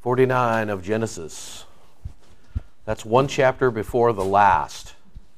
49 of Genesis. That's one chapter before the last.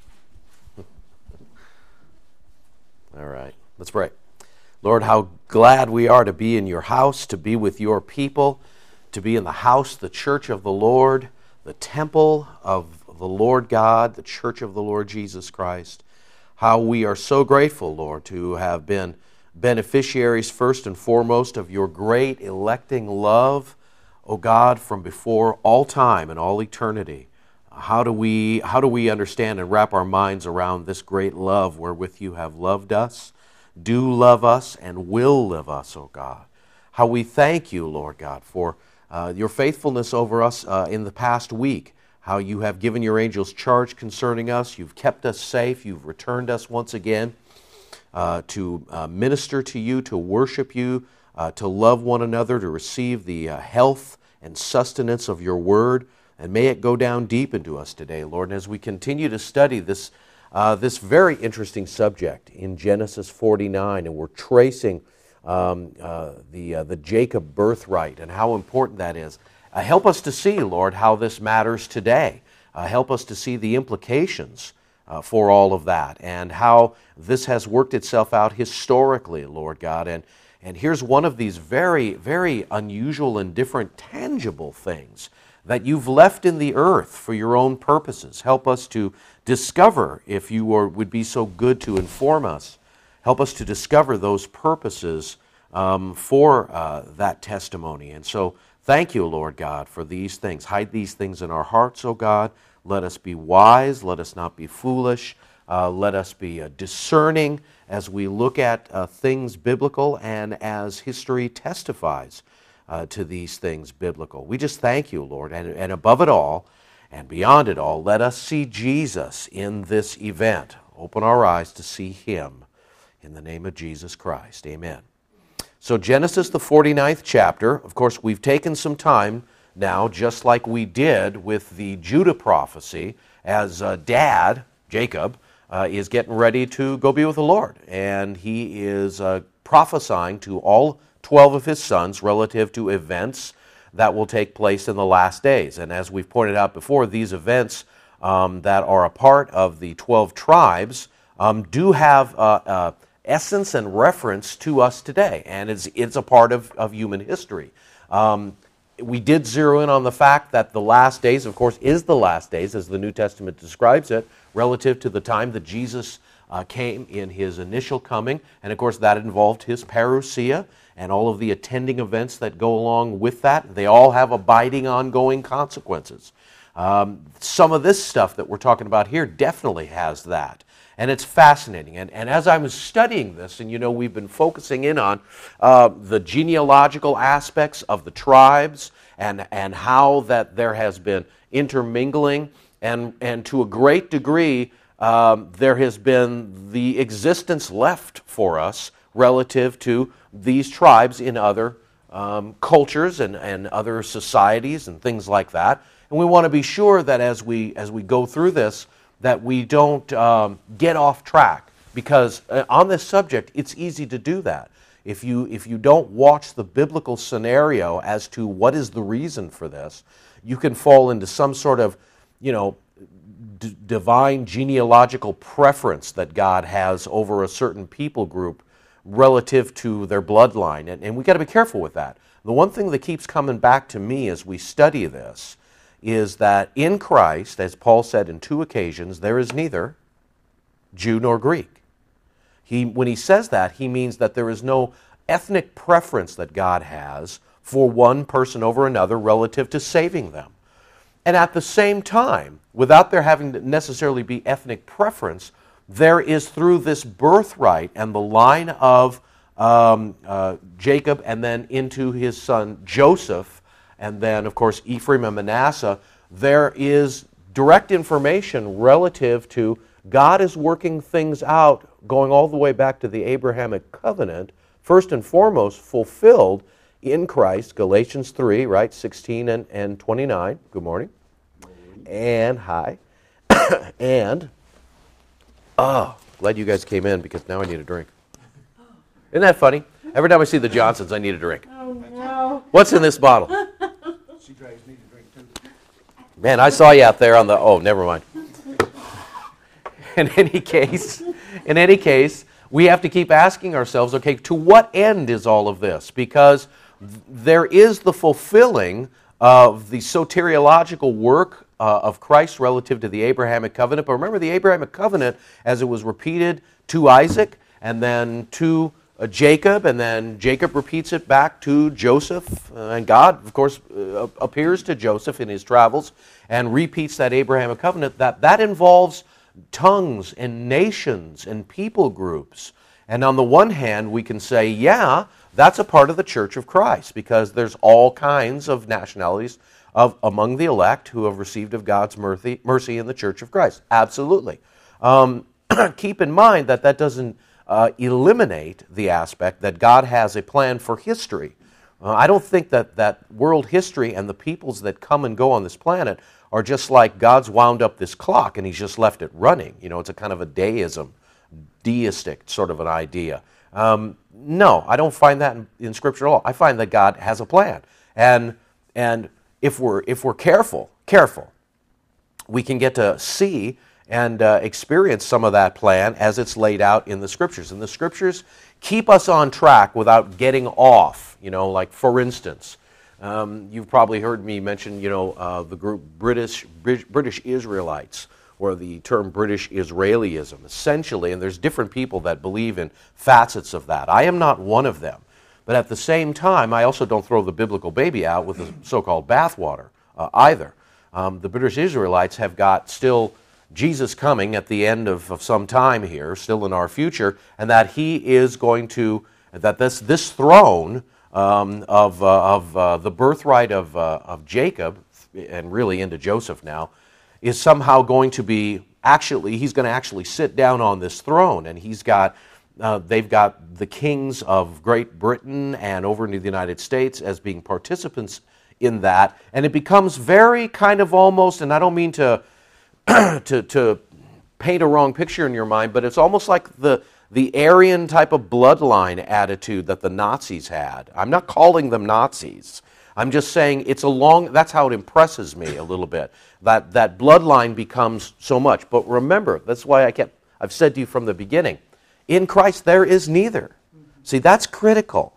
All right, let's pray. Lord, how glad we are to be in your house, to be with your people, to be in the house, the church of the Lord, the temple of the Lord God, the church of the Lord Jesus Christ. How we are so grateful, Lord, to have been beneficiaries first and foremost of your great electing love, O God, from before all time and all eternity. How do we understand and wrap our minds around this great love wherewith you have loved us, do love us, and will love us, O God? How we thank you, Lord God, for your faithfulness over us in the past week. How you have given your angels charge concerning us. You've kept us safe. You've returned us once again to minister to you, to worship you, to love one another, to receive the health and sustenance of your word. And may it go down deep into us today, Lord. And as we continue to study this very interesting subject in Genesis 49, and we're tracing the Jacob birthright and how important that is, help us to see, Lord, how this matters today. Help us to see the implications for all of that and how this has worked itself out historically, Lord God. And here's one of these very, very unusual and different tangible things that you've left in the earth for your own purposes. Help us to discover, if you would be so good to inform us, help us to discover those purposes for that testimony. And so thank you, Lord God, for these things. Hide these things in our hearts, O God. Let us be wise. Let us not be foolish. Let us be discerning as we look at things biblical and as history testifies to these things biblical. We just thank you, Lord. And above it all and beyond it all, let us see Jesus in this event. Open our eyes to see him in the name of Jesus Christ. Amen. So Genesis, the 49th chapter. Of course, we've taken some time now, just like we did with the Judah prophecy, as Dad, Jacob, is getting ready to go be with the Lord. And he is prophesying to all 12 of his sons relative to events that will take place in the last days. And as we've pointed out before, these events that are a part of the 12 tribes do have essence and reference to us today. And it's a part of human history. We did zero in on the fact that the last days, of course, is the last days, as the New Testament describes it, relative to the time that Jesus came in his initial coming. And, of course, that involved his parousia and all of the attending events that go along with that. They all have abiding, ongoing consequences. Some of this stuff that we're talking about here definitely has that. And it's fascinating. And as I was studying this, and we've been focusing in on the genealogical aspects of the tribes and how that there has been intermingling, and to a great degree, there has been the existence left for us relative to these tribes in other cultures and other societies and things like that. And we want to be sure that as we go through this, that we don't get off track, because on this subject, it's easy to do that. If you don't watch the biblical scenario as to what is the reason for this, you can fall into some sort of, divine genealogical preference that God has over a certain people group relative to their bloodline. And we got to be careful with that. The one thing that keeps coming back to me as we study this is that in Christ, as Paul said in 2 occasions, there is neither Jew nor Greek. When he says that, he means that there is no ethnic preference that God has for one person over another relative to saving them. And at the same time, without there having to necessarily be ethnic preference, there is through this birthright and the line of Jacob and then into his son Joseph, and then, of course, Ephraim and Manasseh, there is direct information relative to God is working things out, going all the way back to the Abrahamic covenant, first and foremost fulfilled in Christ, Galatians 3, right, 16 and 29. Good morning. And hi. And, glad you guys came in, because now I need a drink. Isn't that funny? Every time I see the Johnsons, I need a drink. Oh, no. What's in this bottle? Man, I saw you out there on the, oh, never mind. In any case, we have to keep asking ourselves, okay, to what end is all of this? Because there is the fulfilling of the soteriological work of Christ relative to the Abrahamic covenant. But remember, the Abrahamic covenant, as it was repeated to Isaac and then to Jacob, and then Jacob repeats it back to Joseph, and God, of course, appears to Joseph in his travels and repeats that Abrahamic covenant. That involves tongues and nations and people groups. And on the one hand, we can say, yeah, that's a part of the Church of Christ, because there's all kinds of nationalities among the elect who have received of God's mercy in the Church of Christ. Absolutely. Keep in mind that doesn't eliminate the aspect that God has a plan for history. I don't think that world history and the peoples that come and go on this planet are just like God's wound up this clock and he's just left it running. You know, it's a kind of a deistic sort of an idea. No, I don't find that in Scripture at all. I find that God has a plan. And if we're careful, we can get to see and experience some of that plan as it's laid out in the Scriptures. And the Scriptures keep us on track without getting off. You know, like for instance, you've probably heard me mention, the group British Israelites, or the term British Israelism, essentially, and there's different people that believe in facets of that. I am not one of them. But at the same time, I also don't throw the biblical baby out with the so-called bathwater either. The British Israelites have got still Jesus coming at the end of some time here, still in our future, and that he is going to, that this throne of the birthright of Jacob, and really into Joseph now, is somehow going to be, he's going to actually sit down on this throne, and they've got the kings of Great Britain and over into the United States as being participants in that, and it becomes very kind of almost, and I don't mean to paint a wrong picture in your mind, but it's almost like the Aryan type of bloodline attitude that the Nazis had. I'm not calling them Nazis. I'm just saying that's how it impresses me a little bit, that bloodline becomes so much. But remember, that's why I've said to you from the beginning, in Christ there is neither. See, that's critical,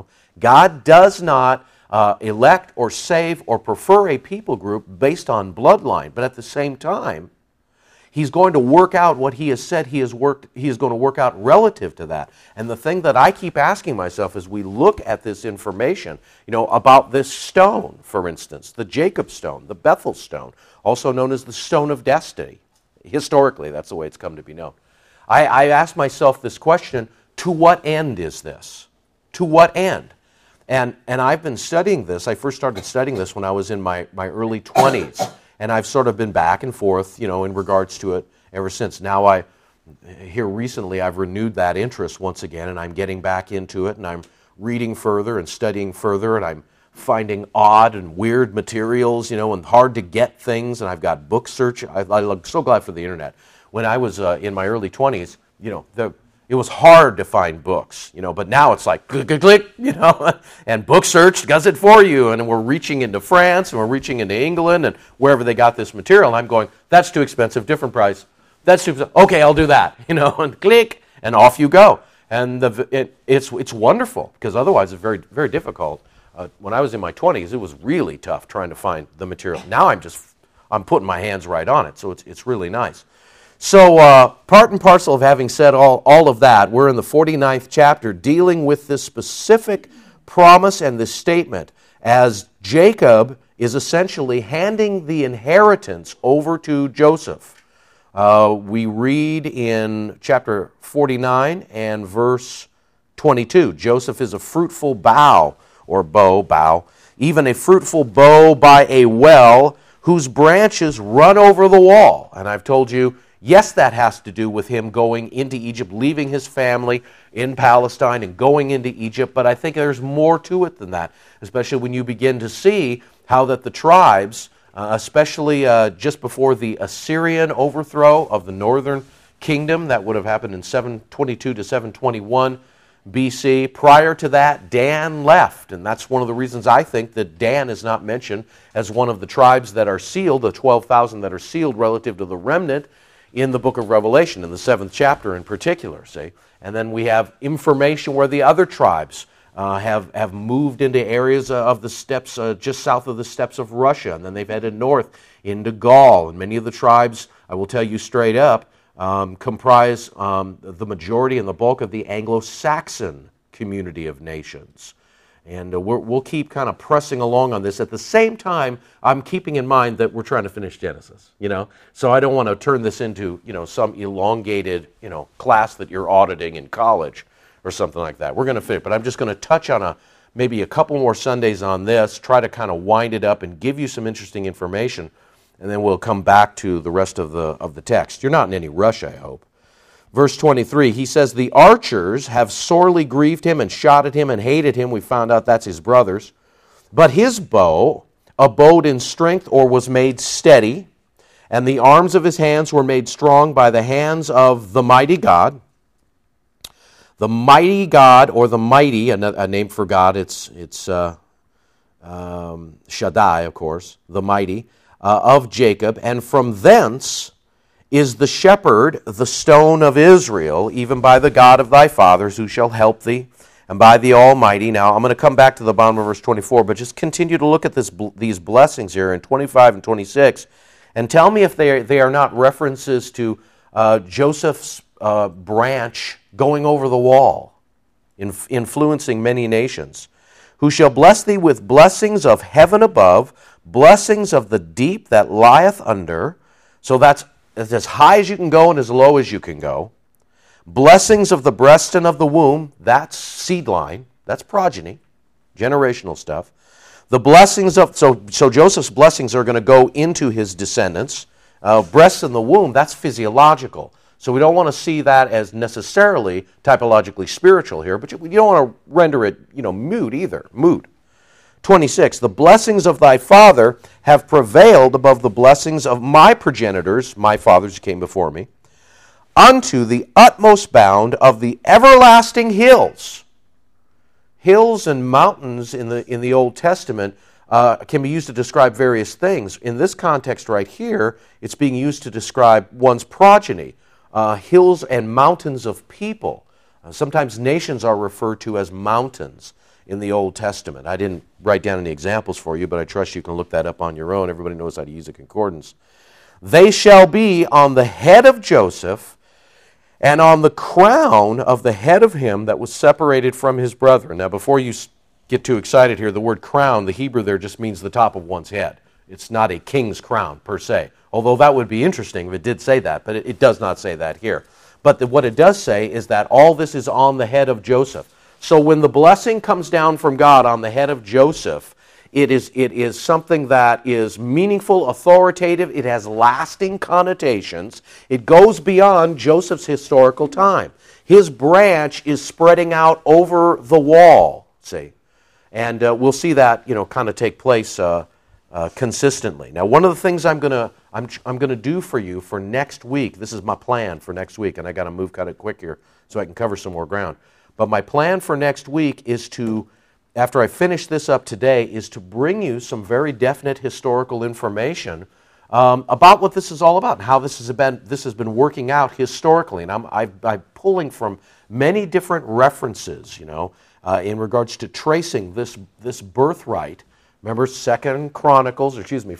God does not elect or save or prefer a people group based on bloodline, but at the same time, he's going to work out what he has said he is going to work out relative to that. And the thing that I keep asking myself as we look at this information, about this stone, for instance, the Jacob stone, the Bethel stone, also known as the stone of destiny. Historically, that's the way it's come to be known. I ask myself this question, to what end is this? To what end? And I've been studying this. I first started studying this when I was in my early 20s. And I've sort of been back and forth, in regards to it ever since. Now here recently, I've renewed that interest once again, and I'm getting back into it, and I'm reading further and studying further, and I'm finding odd and weird materials, and hard to get things, and I've got book search. I'm so glad for the internet. When I was in my early 20s, it was hard to find books, but now it's like click, click, click, and book search does it for you, and we're reaching into France, and we're reaching into England, and wherever they got this material, and I'm going, that's too expensive, different price, that's too expensive, okay, I'll do that, and click, and off you go, and it's wonderful, because otherwise it's very, very difficult. When I was in my 20s, it was really tough trying to find the material. Now I'm putting my hands right on it, so it's really nice. So part and parcel of having said all of that, we're in the 49th chapter dealing with this specific promise and this statement as Jacob is essentially handing the inheritance over to Joseph. We read in chapter 49 and verse 22, Joseph is a fruitful bough, even a fruitful bough by a well whose branches run over the wall. And I've told you, yes, that has to do with him going into Egypt, leaving his family in Palestine and going into Egypt, but I think there's more to it than that, especially when you begin to see how that the tribes, especially just before the Assyrian overthrow of the northern kingdom, that would have happened in 722 to 721 BC. Prior to that, Dan left, and that's one of the reasons I think that Dan is not mentioned as one of the tribes that are sealed, the 12,000 that are sealed relative to the remnant in the book of Revelation, in the 7th chapter in particular, see? And then we have information where the other tribes have moved into areas of the steppes, just south of the steppes of Russia, and then they've headed north into Gaul. And many of the tribes, I will tell you straight up, comprise the majority and the bulk of the Anglo-Saxon community of nations. And we'll keep kind of pressing along on this. At the same time, I'm keeping in mind that we're trying to finish Genesis, So I don't want to turn this into, some elongated, class that you're auditing in college or something like that. We're going to finish, but I'm just going to touch on maybe a couple more Sundays on this, try to kind of wind it up and give you some interesting information, and then we'll come back to the rest of the text. You're not in any rush, I hope. Verse 23, he says, the archers have sorely grieved him and shot at him and hated him. We found out that's his brothers. But his bow abode in strength, or was made steady, and the arms of his hands were made strong by the hands of the mighty God. The mighty God, or the mighty, a name for God, it's Shaddai, of course, the mighty, of Jacob. And from thence is the shepherd, the stone of Israel, even by the God of thy fathers, who shall help thee, and by the Almighty. Now, I'm going to come back to the bottom of verse 24, but just continue to look at these blessings here in 25 and 26, and tell me if they are not references to Joseph's branch going over the wall, influencing many nations. Who shall bless thee with blessings of heaven above, blessings of the deep that lieth under. So that's as high as you can go and as low as you can go. Blessings of the breast and of the womb, that's seed line, that's progeny, generational stuff. The blessings of, so Joseph's blessings are going to go into his descendants. Breasts in the womb, that's physiological. So we don't want to see that as necessarily typologically spiritual here, but you don't want to render it, mood either. Mood. 26, the blessings of thy father have prevailed above the blessings of my progenitors, my fathers who came before me, unto the utmost bound of the everlasting hills. Hills and mountains in the Old Testament can be used to describe various things. In this context right here, it's being used to describe one's progeny. Hills and mountains of people. Sometimes nations are referred to as mountains in the Old Testament. I didn't write down any examples for you, but I trust you can look that up on your own. Everybody knows how to use a concordance. They shall be on the head of Joseph and on the crown of the head of him that was separated from his brethren. Now, before you get too excited here, the word crown, the Hebrew there just means the top of one's head. It's not a king's crown per se, although that would be interesting if it did say that, but it does not say that here. But what it does say is that all this is on the head of Joseph. So when the blessing comes down from God on the head of Joseph, it is something that is meaningful, authoritative, it has lasting connotations. It goes beyond Joseph's historical time. His branch is spreading out over the wall, see? And we'll see that, kind of take place consistently. Now, one of the things I'm going to do for you for next week, this is my plan for next week, and I got to move kind of quick here so I can cover some more ground. But my plan for next week is to, after I finish this up today, is to bring you some very definite historical information about what this is all about and how this has been working out historically. And I'm pulling from many different references, in regards to tracing this birthright. Remember, 1 Chronicles,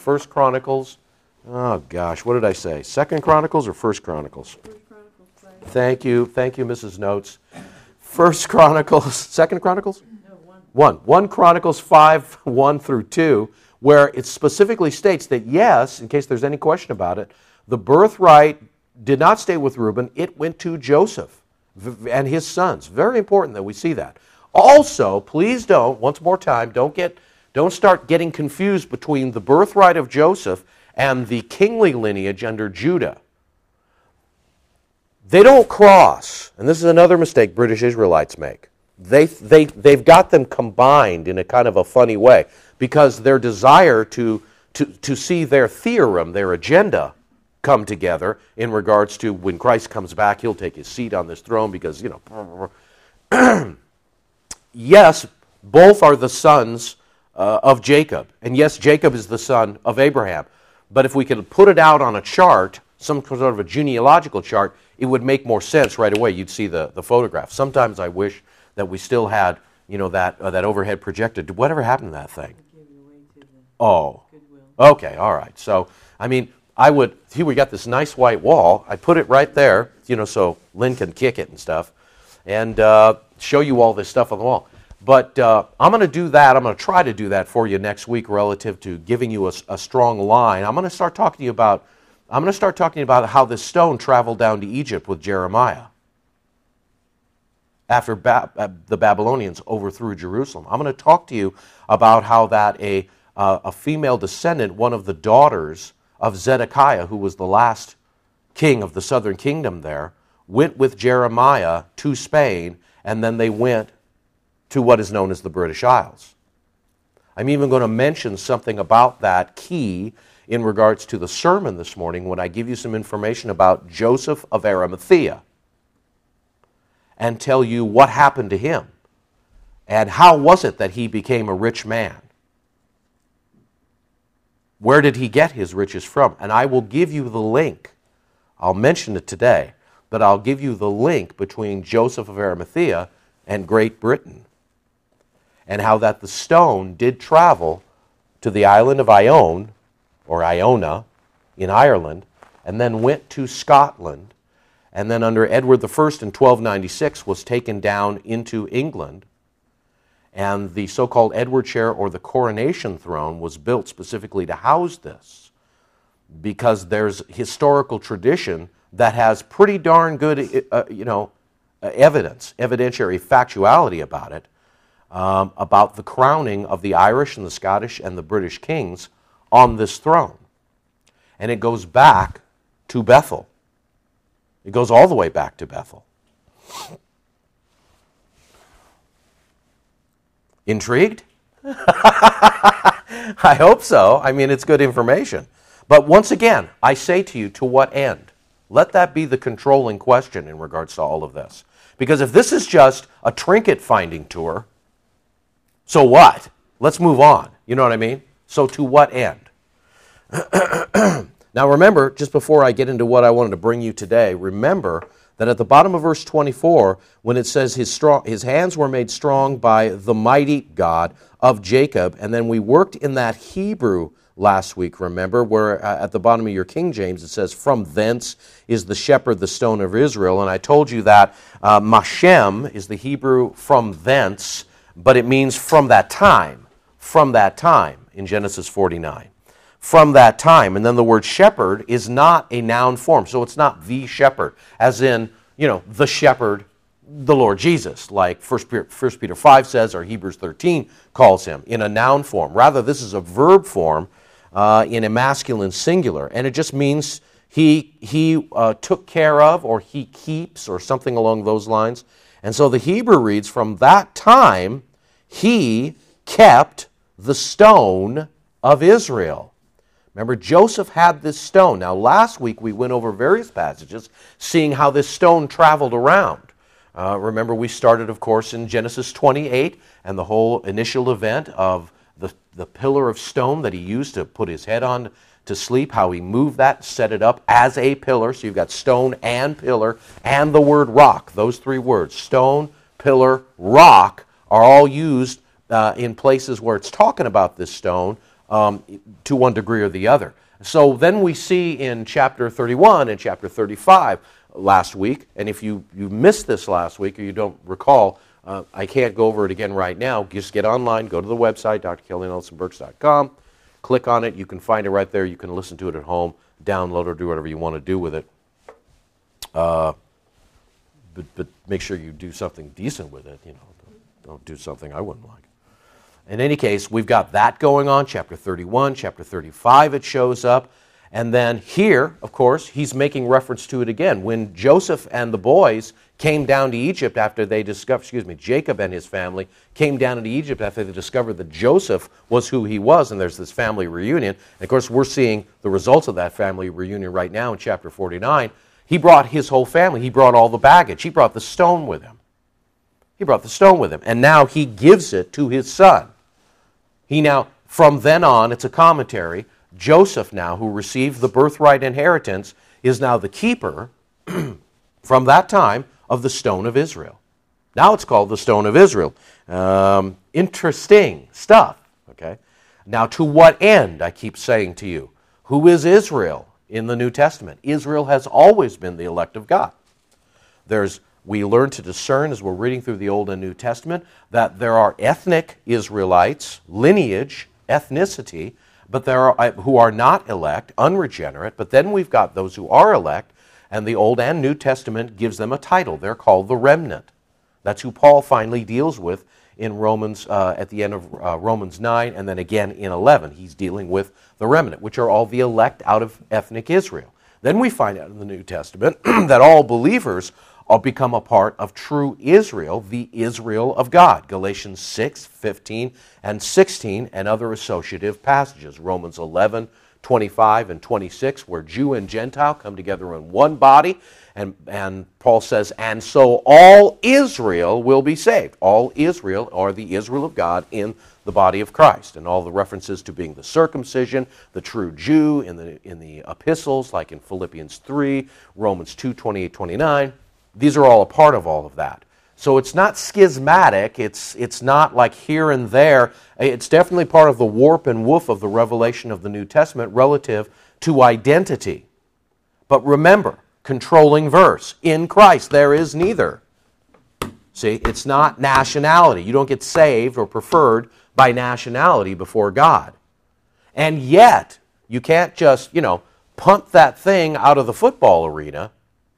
oh gosh, what did I say? 2 Chronicles or 1 Chronicles? 1 Chronicles. Thank you, Mrs. Notes. 1 Chronicles, 2 Chronicles? No, 1 Chronicles 5, 1 through 2, where it specifically states that yes, in case there's any question about it, the birthright did not stay with Reuben, it went to Joseph and his sons. Very important that we see that. Also, please don't, once more time, don't start getting confused between the birthright of Joseph and the kingly lineage under Judah. They don't cross, and this is another mistake British Israelites make. They've got them combined in a kind of a funny way because their desire to see their theorem, their agenda, come together in regards to when Christ comes back, he'll take his seat on this throne because, Yes, both are the sons of Jacob. And yes, Jacob is the son of Abraham. But if we could put it out on a chart, some sort of a genealogical chart, it would make more sense right away. You'd see the photograph. Sometimes I wish that we still had, that overhead projector. Whatever happened to that thing? Oh. Okay, all right. So, here we got this nice white wall. I put it right there, so Lynn can kick it and stuff, and show you all this stuff on the wall. But I'm going to do that. I'm going to try to do that for you next week relative to giving you a strong line. I'm going to start talking to you about how this stone traveled down to Egypt with Jeremiah after the Babylonians overthrew Jerusalem. I'm going to talk to you about how that a female descendant, one of the daughters of Zedekiah, who was the last king of the southern kingdom there, went with Jeremiah to Spain, and then they went to what is known as the British Isles. I'm even going to mention something about that key in regards to the sermon this morning when I give you some information about Joseph of Arimathea and tell you what happened to him and how was it that he became a rich man. Where did he get his riches from? And I will give you the link. I'll mention it today, but I'll give you the link between Joseph of Arimathea and Great Britain, and how that the stone did travel to the island of Ione, or Iona, in Ireland, and then went to Scotland, and then under Edward I in 1296 was taken down into England, and the so-called Edward chair, or the coronation throne, was built specifically to house this, because there's historical tradition that has pretty darn good, evidentiary factuality about it, about the crowning of the Irish and the Scottish and the British kings on this throne. And it goes back to Bethel. It goes all the way back to Bethel. Intrigued? I hope so. It's good information. But once again, I say to you, to what end? Let that be the controlling question in regards to all of this. Because if this is just a trinket finding tour, so what? Let's move on. You know what I mean? So to what end? Now remember, just before I get into what I wanted to bring you today, remember that at the bottom of verse 24, when it says his hands were made strong by the mighty God of Jacob, and then we worked in that Hebrew last week, remember, where at the bottom of your King James it says, from thence is the shepherd the stone of Israel, and I told you that Mashem is the Hebrew from thence, but it means from that time in Genesis 49. From that time. And then the word shepherd is not a noun form. So it's not the shepherd, as in, the shepherd, the Lord Jesus, like 1 Peter 5 says, or Hebrews 13 calls him, in a noun form. Rather, this is a verb form in a masculine singular. And it just means he took care of, or he keeps, or something along those lines. And so the Hebrew reads, from that time, he kept the stone of Israel. Remember, Joseph had this stone. Now, last week we went over various passages, seeing how this stone traveled around. Remember, we started, of course, in Genesis 28, and the whole initial event of the pillar of stone that he used to put his head on to sleep, how he moved that, set it up as a pillar. So you've got stone and pillar, and the word rock. Those three words, stone, pillar, rock, are all used in places where it's talking about this stone, to one degree or the other. So then we see in chapter 31 and chapter 35 last week, and if you missed this last week or you don't recall, I can't go over it again right now. Just get online, go to the website, drkellyandelsonburks.com, click on it. You can find it right there. You can listen to it at home, download or do whatever you want to do with it. But make sure you do something decent with it. Don't do something I wouldn't like. In any case, we've got that going on, chapter 31, chapter 35 it shows up. And then here, of course, he's making reference to it again. When Joseph and the boys came down to Egypt after they discovered, Jacob and his family came down into Egypt after they discovered that Joseph was who he was, and there's this family reunion. And of course, we're seeing the results of that family reunion right now in chapter 49. He brought his whole family. He brought all the baggage. He brought the stone with him. He brought the stone with him. And now he gives it to his son. From then on, it's a commentary, Joseph now, who received the birthright inheritance, is now the keeper from that time of the stone of Israel. Now it's called the stone of Israel. Interesting stuff. Okay. Now, to what end, I keep saying to you, who is Israel in the New Testament? Israel has always been the elect of God. We learn to discern as we're reading through the Old and New Testament that there are ethnic Israelites, lineage, ethnicity, but who are not elect, unregenerate, but then we've got those who are elect, and the Old and New Testament gives them a title. They're called the remnant. That's who Paul finally deals with in Romans, at the end of Romans 9, and then again in 11. He's dealing with the remnant, which are all the elect out of ethnic Israel. Then we find out in the New Testament that all believers all become a part of true Israel, the Israel of God. Galatians 6, 15, and 16, and other associative passages. Romans 11, 25, and 26, where Jew and Gentile come together in one body. And Paul says, and so all Israel will be saved. All Israel are the Israel of God in the body of Christ. And all the references to being the circumcision, the true Jew in the epistles, like in Philippians 3, Romans 2, 28, 29. These are all a part of all of that. So it's not schismatic. It's not like here and there. It's definitely part of the warp and woof of the revelation of the New Testament relative to identity. But remember, controlling verse, in Christ there is neither. See, it's not nationality. You don't get saved or preferred by nationality before God. And yet, you can't just, punt that thing out of the football arena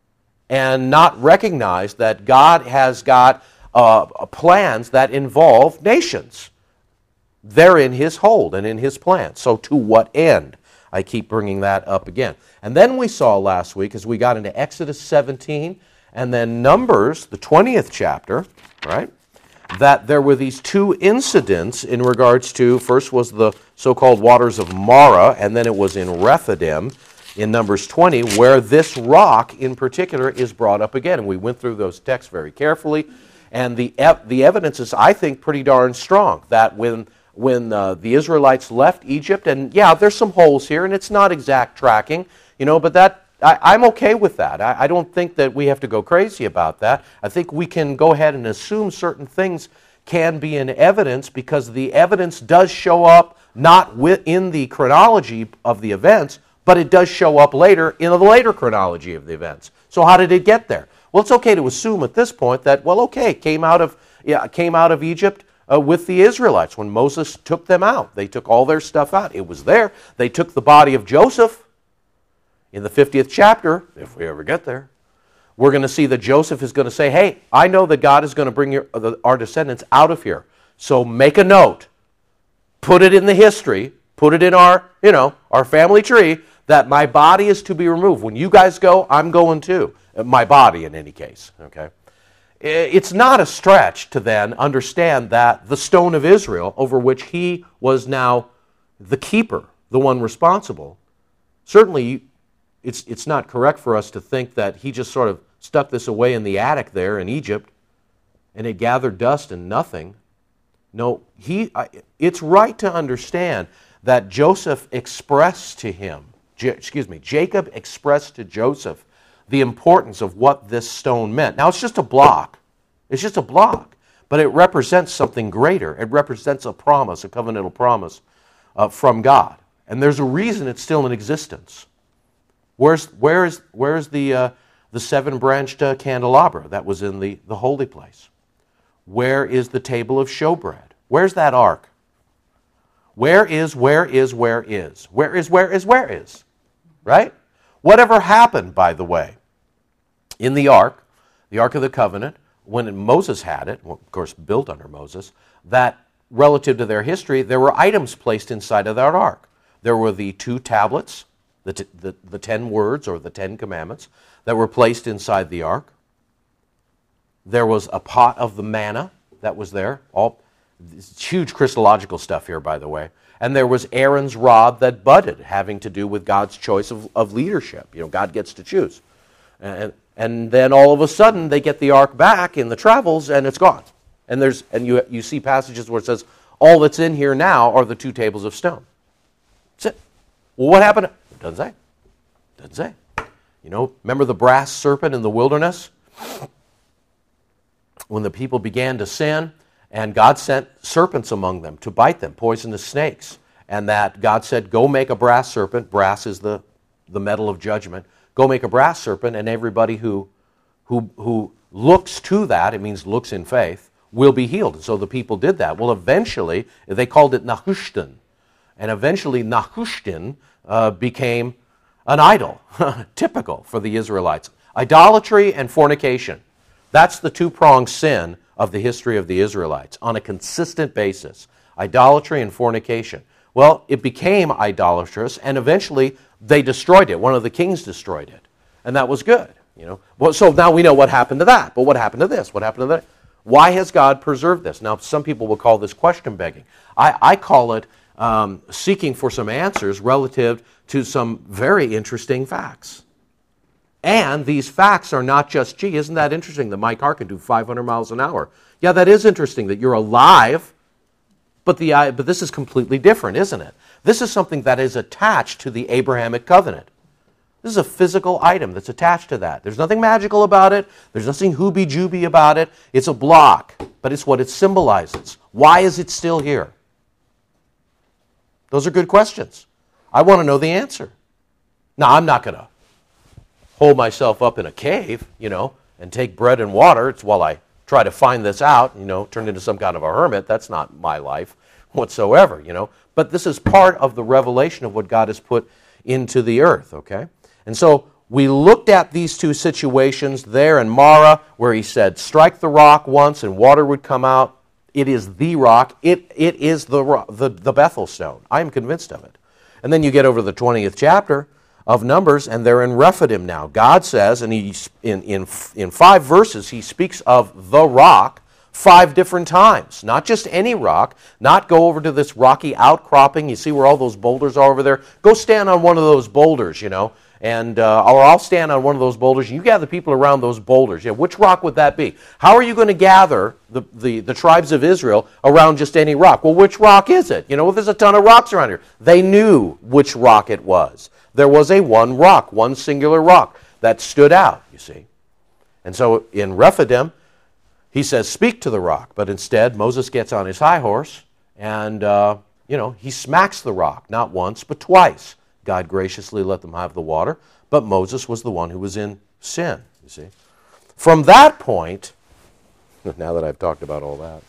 and not recognize that God has got plans that involve nations. They're in His hold and in His plan. So to what end? I keep bringing that up again. And then we saw last week, as we got into Exodus 17 and then Numbers, the 20th chapter, right, that there were these two incidents in regards to, first was the so-called waters of Marah, and then it was in Rephidim, in Numbers 20, where this rock in particular is brought up again. And we went through those texts very carefully, and the evidence is, I think, pretty darn strong, that when the Israelites left Egypt, and yeah, there's some holes here, and it's not exact tracking, but that I'm okay with that. I don't think that we have to go crazy about that. I think we can go ahead and assume certain things can be in evidence because the evidence does show up not in the chronology of the events, but it does show up later in the later chronology of the events. So how did it get there? Well, it's okay to assume at this point that, came out of Egypt with the Israelites when Moses took them out. They took all their stuff out. It was there. They took the body of Joseph in the 50th chapter, if we ever get there. We're going to see that Joseph is going to say, hey, I know that God is going to bring our descendants out of here. So make a note. Put it in the history. Put it in our family tree that my body is to be removed. When you guys go, I'm going too. My body, in any case. Okay. It's not a stretch to then understand that the stone of Israel, over which he was now the keeper, the one responsible, certainly it's not correct for us to think that he just sort of stuck this away in the attic there in Egypt and it gathered dust and nothing. No, it's right to understand that Jacob expressed to Joseph the importance of what this stone meant. Now, it's just a block. But it represents something greater. It represents a promise, a covenantal promise from God. And there's a reason it's still in existence. Where is the seven-branched candelabra that was in the holy place? Where is the table of showbread? Where's that ark? Where is? Right? Whatever happened, by the way, in the Ark of the Covenant, when Moses had it, of course built under Moses, that relative to their history, there were items placed inside of that Ark. There were the 2 tablets, the 10 words or the 10 commandments that were placed inside the Ark. There was a pot of the manna that was there. All huge Christological stuff here, by the way. And there was Aaron's rod that budded, having to do with God's choice of leadership. God gets to choose. And And then all of a sudden, they get the ark back in the travels, and it's gone. And you see passages where it says, all that's in here now are the 2 tables of stone. That's it. Well, what happened? It doesn't say. Doesn't say. You know, remember the brass serpent in the wilderness? When the people began to sin, and God sent serpents among them to bite them, poisonous snakes. And that God said, go make a brass serpent. Brass is the metal of judgment. Go make a brass serpent, and everybody who looks to that, it means looks in faith, will be healed. And so the people did that. Well, eventually, they called it Nehushtan. And eventually, Nehushtan became an idol, typical for the Israelites. Idolatry and fornication. That's the 2-pronged sin of the history of the Israelites on a consistent basis. Idolatry and fornication. Well, it became idolatrous, and eventually they destroyed it. One of the kings destroyed it, and that was good. You know. Well, so now we know what happened to that. But what happened to this? What happened to that? Why has God preserved this? Now, some people will call this question begging. I call it seeking for some answers relative to some very interesting facts. And these facts are not just, gee, isn't that interesting that my car can do 500 miles an hour? Yeah, that is interesting that you're alive, but this is completely different, isn't it? This is something that is attached to the Abrahamic covenant. This is a physical item that's attached to that. There's nothing magical about it. There's nothing hooby-jooby about it. It's a block, but it's what it symbolizes. Why is it still here? Those are good questions. I want to know the answer. Now, I'm not going to hold myself up in a cave, and take bread and water while I try to find this out, turn into some kind of a hermit. That's not my life whatsoever, But this is part of the revelation of what God has put into the earth, okay? And so we looked at these 2 situations there in Marah, where he said, strike the rock once and water would come out. It is the rock. It is the Bethel stone. I am convinced of it. And then you get over the 20th chapter of Numbers, and they're in Rephidim now. God says, and in 5 verses, he speaks of the rock 5 different times. Not just any rock, not go over to this rocky outcropping. You see where all those boulders are over there? Go stand on one of those boulders, and or I'll stand on one of those boulders. You gather people around those boulders. Yeah, which rock would that be? How are you going to gather the tribes of Israel around just any rock? Well, which rock is it? There's a ton of rocks around here. They knew which rock it was. There was one rock, one singular rock that stood out, you see. And so in Rephidim, he says, speak to the rock. But instead, Moses gets on his high horse and, he smacks the rock, not once, but twice. God graciously let them have the water, but Moses was the one who was in sin, you see. From that point, now that I've talked about all that,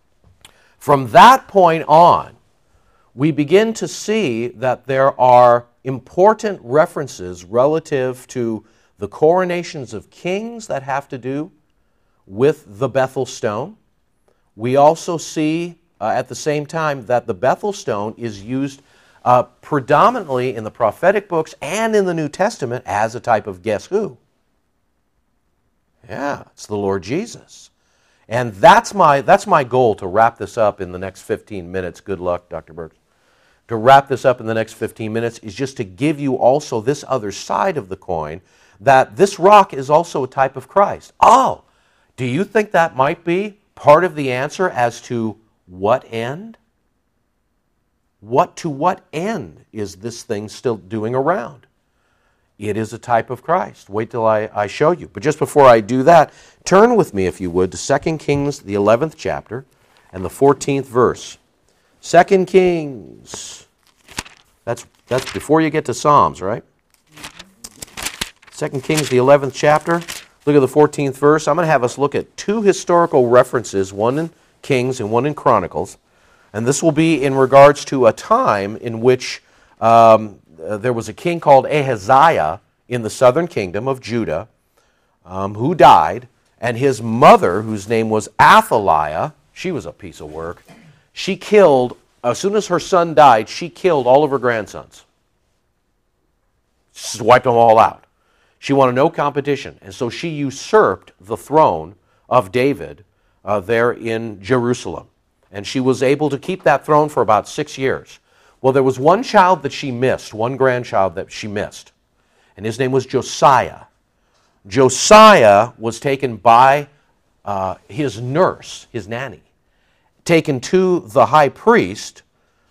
from that point on, we begin to see that there are important references relative to the coronations of kings that have to do with the Bethel stone. We also see at the same time that the Bethel stone is used predominantly in the prophetic books and in the New Testament as a type of guess who? Yeah, it's the Lord Jesus. And that's my goal, to wrap this up in the next 15 minutes. Good luck, Dr. Burks. To wrap this up in the next 15 minutes is just to give you also this other side of the coin, that this rock is also a type of Christ. Oh, do you think that might be part of the answer as to what end? To what end is this thing still doing around? It is a type of Christ. Wait till I show you. But just before I do that, turn with me, if you would, to 2 Kings, the 11th chapter, and the 14th verse. 2 Kings. That's before you get to Psalms, right? 2 Kings, the 11th chapter. Look at the 14th verse. I'm going to have us look at 2 historical references, one in Kings and one in Chronicles. And this will be in regards to a time in which there was a king called Ahaziah in the southern kingdom of Judah who died, and his mother, whose name was Athaliah, she was a piece of work. She killed, as soon as her son died, she killed all of her grandsons. Just wiped them all out. She wanted no competition, and so she usurped the throne of David there in Jerusalem. And she was able to keep that throne for about 6 years. Well, there was one child that she missed, one grandchild that she missed, and his name was Josiah. Josiah was taken by his nurse, his nanny, taken to the high priest,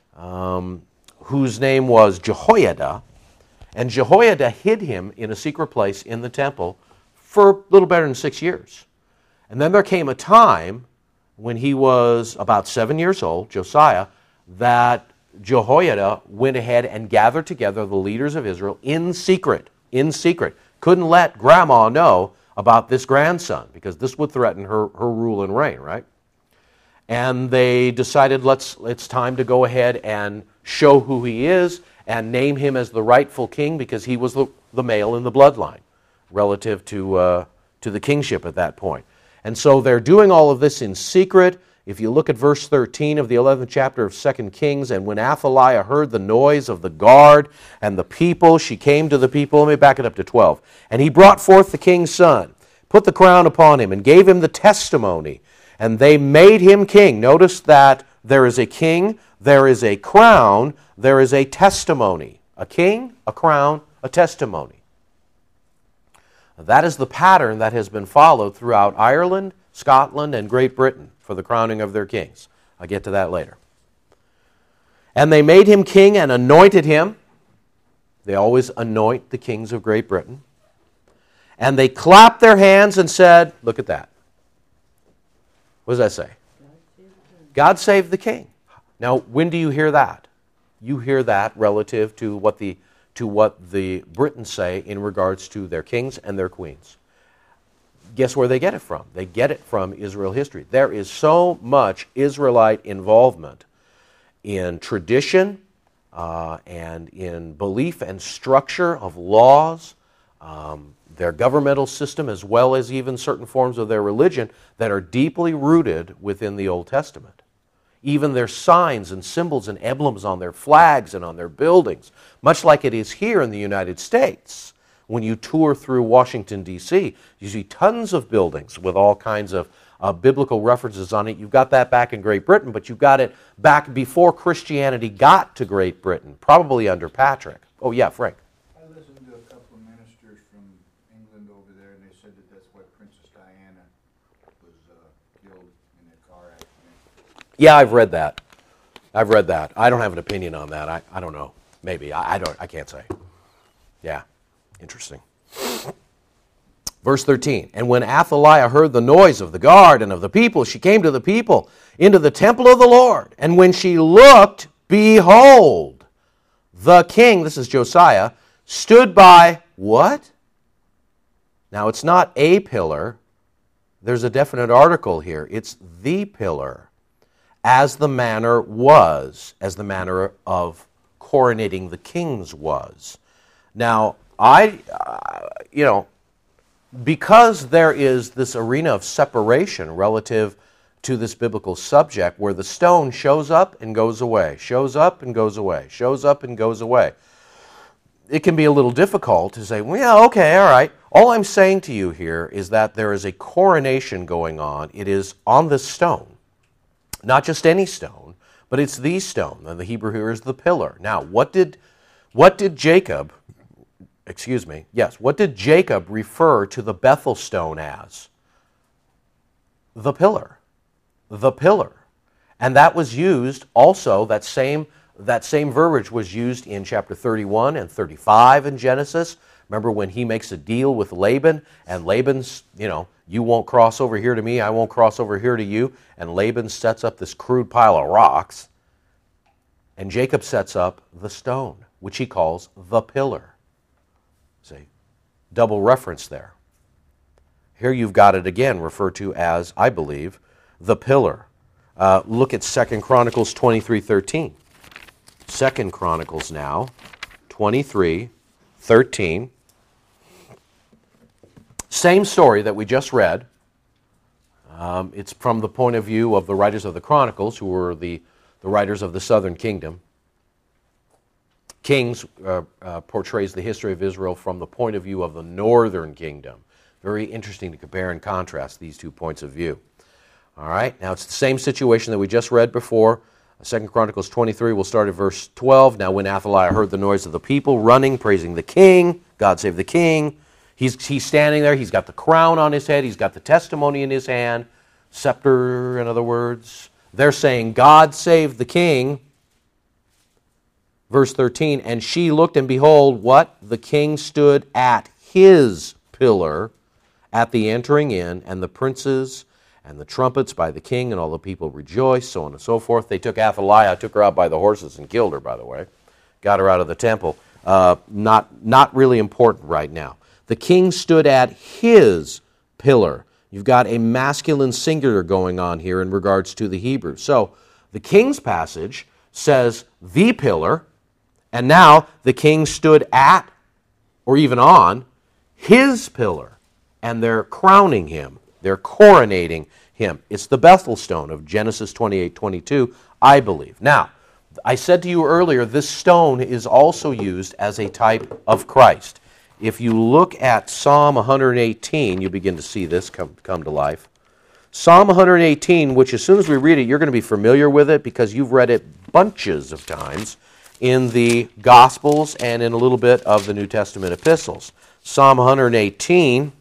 whose name was Jehoiada, and Jehoiada hid him in a secret place in the temple for a little better than 6 years. And then there came a time when he was about 7 years old, Josiah, that Jehoiada went ahead and gathered together the leaders of Israel in secret. Couldn't let grandma know about this grandson because this would threaten her rule and reign, right? And they decided it's time to go ahead and show who he is and name him as the rightful king because he was the male in the bloodline relative to the kingship at that point. And so they're doing all of this in secret. If you look at verse 13 of the 11th chapter of 2 Kings, and when Athaliah heard the noise of the guard and the people, she came to the people. Let me back it up to 12. And he brought forth the king's son, put the crown upon him, and gave him the testimony. And they made him king. Notice that there is a king, there is a crown, there is a testimony. A king, a crown, a testimony. That is the pattern that has been followed throughout Ireland, Scotland, and Great Britain for the crowning of their kings. I'll get to that later. And they made him king and anointed him. They always anoint the kings of Great Britain. And they clapped their hands and said, look at that. What does that say? God saved the king. Now, when do you hear that? You hear that relative to what the Britons say in regards to their kings and their queens. Guess where they get it from? They get it from Israel history. There is so much Israelite involvement in tradition and in belief and structure of laws, their governmental system, as well as even certain forms of their religion that are deeply rooted within the Old Testament. Even their signs and symbols and emblems on their flags and on their buildings, much like it is here in the United States. When you tour through Washington, D.C., you see tons of buildings with all kinds of biblical references on it. You've got that back in Great Britain, but you've got it back before Christianity got to Great Britain, probably under Patrick. Oh, yeah, Frank. I listened to a couple of ministers from England over there, and they said that that's why Princess Diana was killed in a car accident. Yeah, I've read that. I don't have an opinion on that. I don't know. Maybe. I can't say. Yeah. Interesting. Verse 13, and when Athaliah heard the noise of the guard and of the people, she came to the people into the temple of the Lord. And when she looked, behold, the king, this is Josiah, stood by what? Now, it's not a pillar. There's a definite article here. It's the pillar, as the manner was, as the manner of coronating the kings was. Now, because there is this arena of separation relative to this biblical subject where the stone shows up and goes away, shows up and goes away, shows up and goes away, it can be a little difficult to say, well, yeah, okay, all right. All I'm saying to you here is that there is a coronation going on. It is on this stone, not just any stone, but it's the stone. And the Hebrew here is the pillar. Now, what did Jacob refer to the Bethel stone as? The pillar. The pillar. And that was used also, that same verbiage was used in chapter 31 and 35 in Genesis. Remember when he makes a deal with Laban, and Laban's, you won't cross over here to me, I won't cross over here to you, and Laban sets up this crude pile of rocks, and Jacob sets up the stone, which he calls the pillar. See, double reference there. Here you've got it again referred to as, I believe, the pillar. Look at 2 Chronicles 23:13. 2 Chronicles now, 23:13. Same story that we just read. It's from the point of view of the writers of the Chronicles, who were the writers of the southern kingdom. Kings portrays the history of Israel from the point of view of the northern kingdom. Very interesting to compare and contrast these two points of view. All right, now it's the same situation that we just read before. 2 Chronicles 23, we'll start at verse 12. Now when Athaliah heard the noise of the people running, praising the king, God save the king, He's standing there. He's got the crown on his head. He's got the testimony in his hand. Scepter, in other words. They're saying, God save the king. Verse 13, and she looked, and behold, what? The king stood at his pillar at the entering in, and the princes and the trumpets by the king, and all the people rejoiced, so on and so forth. They took Athaliah, took her out by the horses and killed her, by the way. Got her out of the temple. Not really important right now. The king stood at his pillar. You've got a masculine singular going on here in regards to the Hebrew. So the king's passage says the pillar, and now the king stood at, or even on, his pillar, and they're crowning him. They're coronating him. It's the Bethel stone of Genesis 28:22, I believe. Now, I said to you earlier, this stone is also used as a type of Christ. If you look at Psalm 118, you begin to see this come to life. Psalm 118, which as soon as we read it, you're going to be familiar with it because you've read it bunches of times in the Gospels and in a little bit of the New Testament epistles. Psalm 118.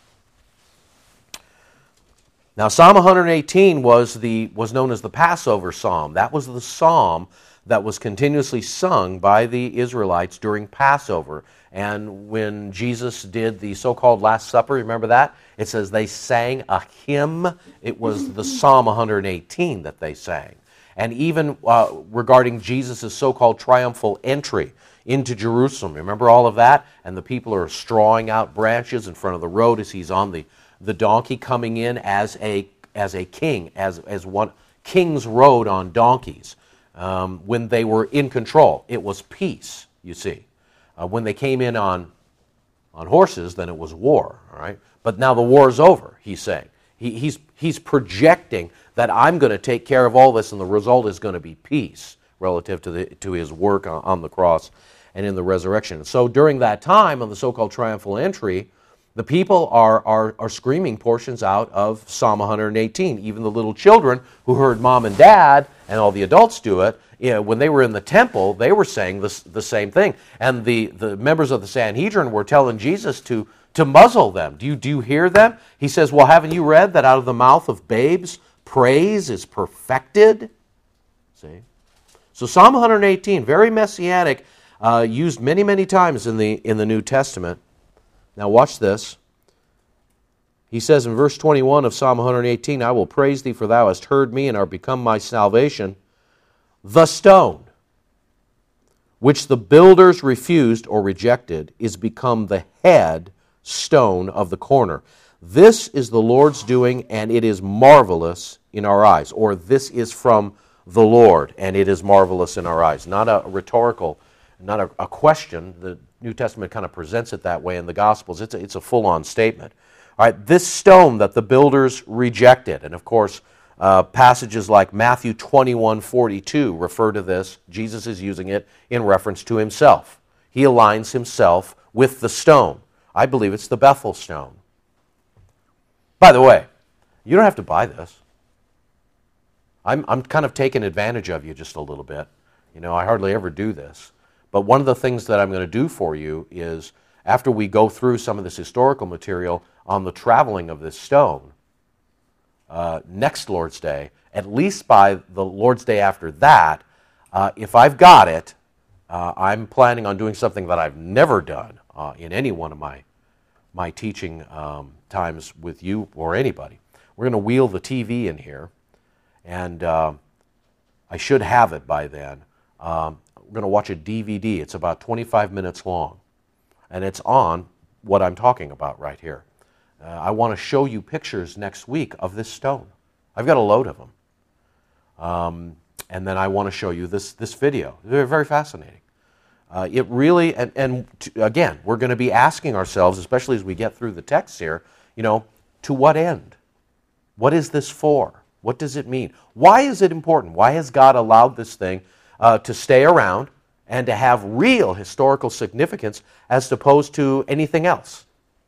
Now, Psalm 118 was known as the Passover Psalm. That was the psalm that was continuously sung by the Israelites during Passover. And when Jesus did the so-called Last Supper, remember that? It says they sang a hymn. It was the Psalm 118 that they sang. And even regarding Jesus' so-called triumphal entry into Jerusalem, remember all of that? And the people are strawing out branches in front of the road as he's on the donkey coming in as a king, as one kings rode on donkeys. When they were in control, it was peace, you see. When they came in on horses, then it was war, all right? But now the war's over, he's saying. He's projecting that I'm going to take care of all this, and the result is going to be peace relative to his work on the cross and in the resurrection. So during that time, on the so-called triumphal entry, the people are screaming portions out of Psalm 118. Even the little children who heard mom and dad and all the adults do it, when they were in the temple, they were saying the same thing. And the members of the Sanhedrin were telling Jesus to muzzle them. Do you hear them? He says, well, haven't you read that out of the mouth of babes praise is perfected? See? So Psalm 118, very messianic, used many, many times in the New Testament. Now watch this. He says in verse 21 of Psalm 118, I will praise thee, for thou hast heard me and art become my salvation. The stone, which the builders refused or rejected, is become the head stone of the corner. This is the Lord's doing, and it is marvelous in our eyes. Or this is from the Lord, and it is marvelous in our eyes. Not a rhetorical, not a question. The New Testament kind of presents it that way in the Gospels. It's a full-on statement. All right, this stone that the builders rejected, and of course, passages like Matthew 21:42 refer to this. Jesus is using it in reference to himself. He aligns himself with the stone. I believe it's the Bethel stone. By the way, you don't have to buy this. I'm kind of taking advantage of you just a little bit. You know, I hardly ever do this. But one of the things that I'm going to do for you is, after we go through some of this historical material on the traveling of this stone, next Lord's Day, at least by the Lord's Day after that, if I've got it, I'm planning on doing something that I've never done in any one of my teaching times with you or anybody. We're going to wheel the TV in here, and I should have it by then. We're going to watch a DVD. It's about 25 minutes long, and it's on what I'm talking about right here. I want to show you pictures next week of this stone. I've got a load of them. And then I want to show you this video. They're very fascinating. It really, again, we're going to be asking ourselves, especially as we get through the text here, to what end? What is this for? What does it mean? Why is it important? Why has God allowed this thing to stay around and to have real historical significance as opposed to anything else?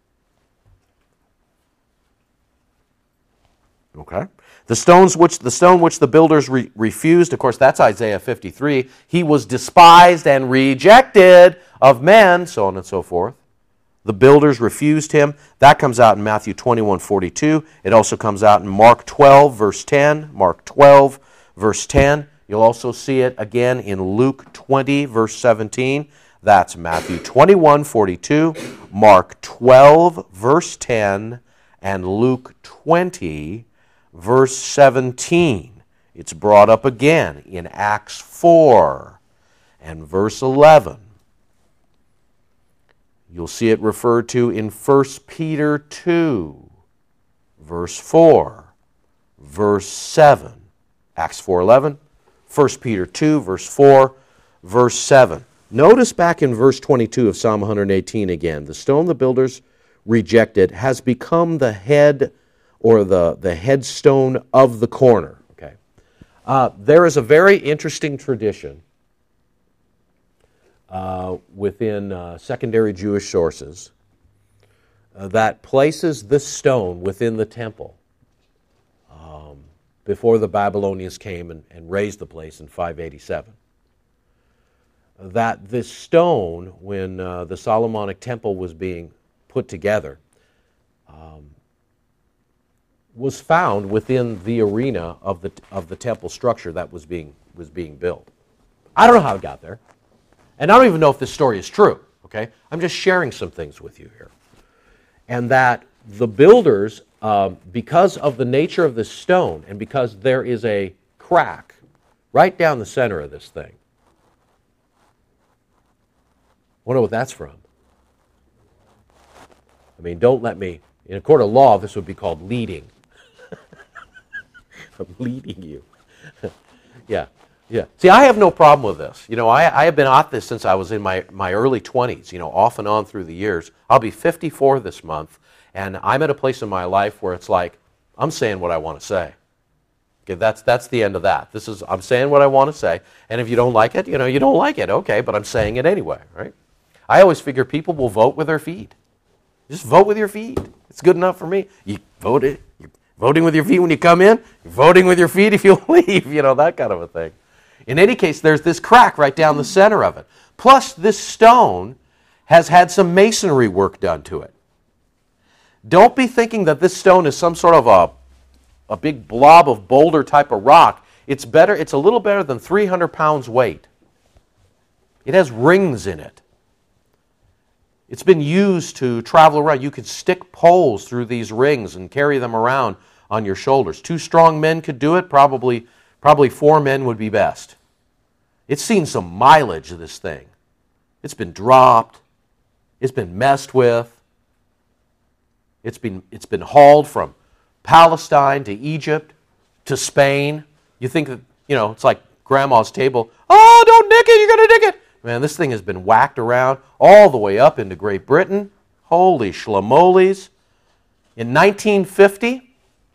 Okay. The stone which the builders refused, of course, that's Isaiah 53. He was despised and rejected of men, so on and so forth. the builders refused him. That comes out in Matthew 21:42. It also comes out in Mark 12, verse 10. Mark 12, verse 10. You'll also see it again in Luke 20, verse 17. That's Matthew 21:42, Mark 12, verse 10, and Luke 20, verse 17. It's brought up again in Acts 4 and verse 11. You'll see it referred to in 1 Peter 2, verse 4, verse 7. Acts 4:11, 1 Peter 2, verse 4, verse 7. Notice back in verse 22 of Psalm 118 again, the stone the builders rejected has become the head or the headstone of the corner. Okay, there is a very interesting tradition within secondary Jewish sources that places this stone within the temple before the Babylonians came and razed the place in 587. That this stone, when the Solomonic temple was being put together, was found within the arena of the temple structure that was being built. I don't know how it got there, and I don't even know if this story is true. Okay, I'm just sharing some things with you here, and that the builders, because of the nature of this stone, and because there is a crack right down the center of this thing. Wonder what that's from. I mean, don't let me, in a court of law, this would be called leading. I'm leading you. Yeah. See, I have no problem with this. You know, I have been at this since I was in my early 20s, you know, off and on through the years. I'll be 54 this month, and I'm at a place in my life where it's like, I'm saying what I want to say. Okay, that's the end of that. I'm saying what I want to say, and if you don't like it, you know, you don't like it, okay, but I'm saying it anyway, right? I always figure people will vote with their feet. Just vote with your feet. It's good enough for me. You voted. You're voting with your feet when you come in. You're voting with your feet if you leave. You know, that kind of a thing. In any case, there's this crack right down the center of it. Plus, this stone has had some masonry work done to it. Don't be thinking that this stone is some sort of a big blob of boulder type of rock. It's a little better than 300 pounds weight. It has rings in it. It's been used to travel around. You could stick poles through these rings and carry them around on your shoulders. 2 strong men could do it. Probably 4 men would be best. It's seen some mileage of this thing. It's been dropped. It's been messed with. It's been hauled from Palestine to Egypt to Spain. You think that, you know, it's like grandma's table. Oh, don't nick it. You're going to nick it. Man, this thing has been whacked around all the way up into Great Britain. Holy schlamolies. In 1950,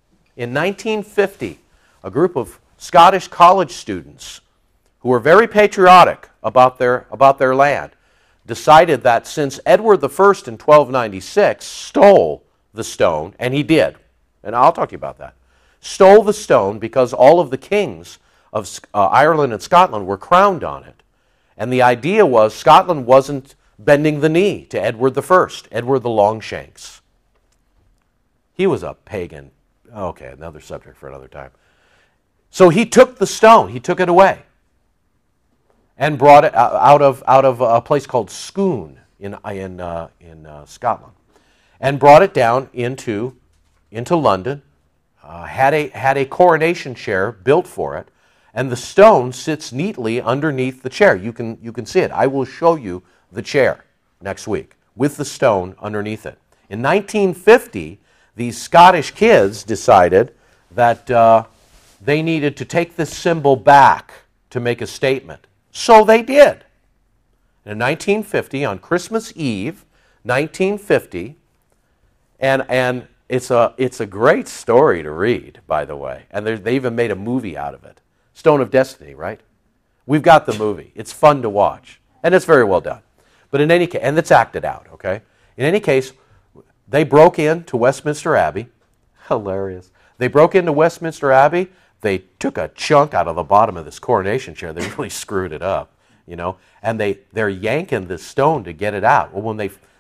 a group of Scottish college students who were very patriotic about their land decided that since Edward I in 1296 stole the stone, and he did, and I'll talk to you about that, stole the stone because all of the kings of Ireland and Scotland were crowned on it. And the idea was Scotland wasn't bending the knee to Edward I, Edward the Longshanks. He was a pagan. Okay, another subject for another time. So he took the stone, he took it away, and brought it out of a place called Scone in Scotland, and brought it down into London. Had a coronation chair built for it. And the stone sits neatly underneath the chair. You can see it. I will show you the chair next week with the stone underneath it. In 1950, these Scottish kids decided that they needed to take this symbol back to make a statement. So they did. In 1950, on Christmas Eve, 1950, and it's a great story to read, by the way. And they even made a movie out of it. Stone of Destiny, right? We've got the movie. It's fun to watch. And it's very well done. But in any case, and it's acted out, okay? In any case, they broke into Westminster Abbey. Hilarious. They broke into Westminster Abbey. They took a chunk out of the bottom of this coronation chair. They really screwed it up, you know? And they're yanking this stone to get it out. Well, when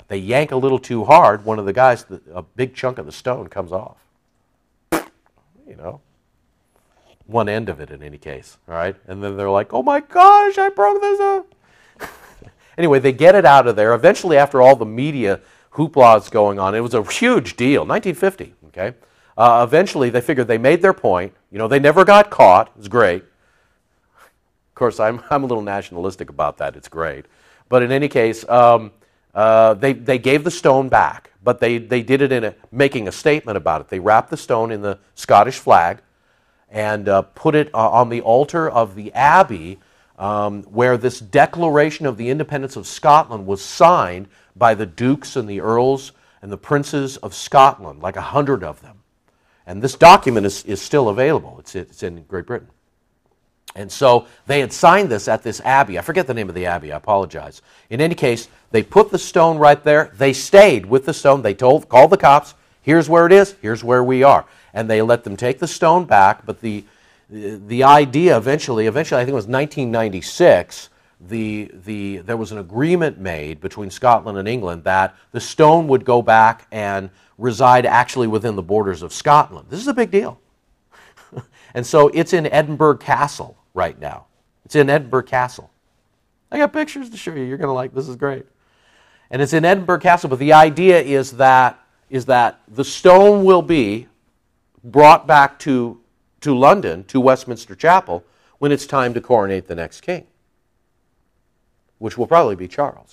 They yank a little too hard, one of the guys, a big chunk of the stone comes off. You know, one end of it in any case, all right? And then they're like, oh my gosh, I broke this up. Anyway, they get it out of there. Eventually, after all the media hoopla is going on, it was a huge deal, 1950, okay? Eventually, they figured they made their point. You know, they never got caught. It was great. Of course, I'm a little nationalistic about that. It's great. But in any case, they gave the stone back, but they did it making a statement about it. They wrapped the stone in the Scottish flag and put it on the altar of the abbey where this declaration of the independence of Scotland was signed by the dukes and the earls and the princes of Scotland, like 100 of them. And this document is still available. It's in Great Britain. And so they had signed this at this abbey. I forget the name of the abbey. I apologize. In any case, they put the stone right there. They stayed with the stone. They called the cops, here's where it is, here's where we are. And they let them take the stone back, but the idea eventually, I think it was 1996, there was an agreement made between Scotland and England that the stone would go back and reside actually within the borders of Scotland. This is a big deal. And so it's in Edinburgh Castle right now. It's in Edinburgh Castle. I got pictures to show you. You're going to like this. Is great. And it's in Edinburgh Castle, but the idea is that the stone will be brought back to London, to Westminster Chapel, when it's time to coronate the next king, which will probably be Charles,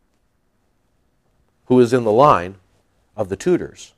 who is in the line of the Tudors,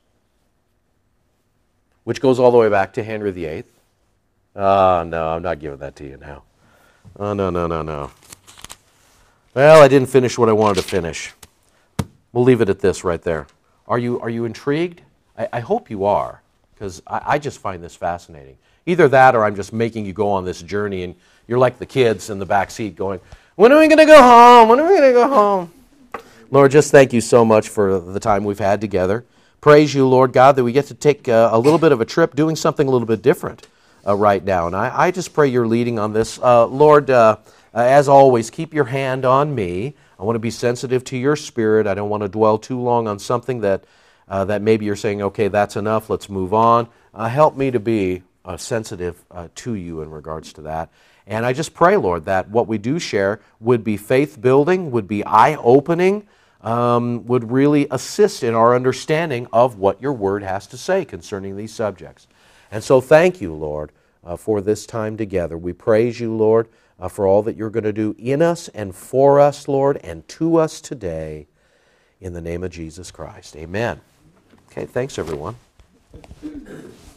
which goes all the way back to Henry VIII. Oh, no, I'm not giving that to you now. Oh, no. Well, I didn't finish what I wanted to finish. We'll leave it at this right there. Are you intrigued? I hope you are, because I just find this fascinating. Either that or I'm just making you go on this journey and you're like the kids in the back seat going, when are we going to go home? When are we going to go home? Lord, just thank you so much for the time we've had together. Praise you, Lord God, that we get to take a little bit of a trip doing something a little bit different right now. And I just pray you're leading on this. Lord, as always, keep your hand on me. I want to be sensitive to your spirit. I don't want to dwell too long on something that maybe you're saying, okay, that's enough, let's move on. Help me to be sensitive to you in regards to that. And I just pray, Lord, that what we do share would be faith-building, would be eye-opening, would really assist in our understanding of what your word has to say concerning these subjects. And so thank you, Lord, for this time together. We praise you, Lord, for all that you're going to do in us and for us, Lord, and to us today. In the name of Jesus Christ. Amen. Okay, thanks, everyone.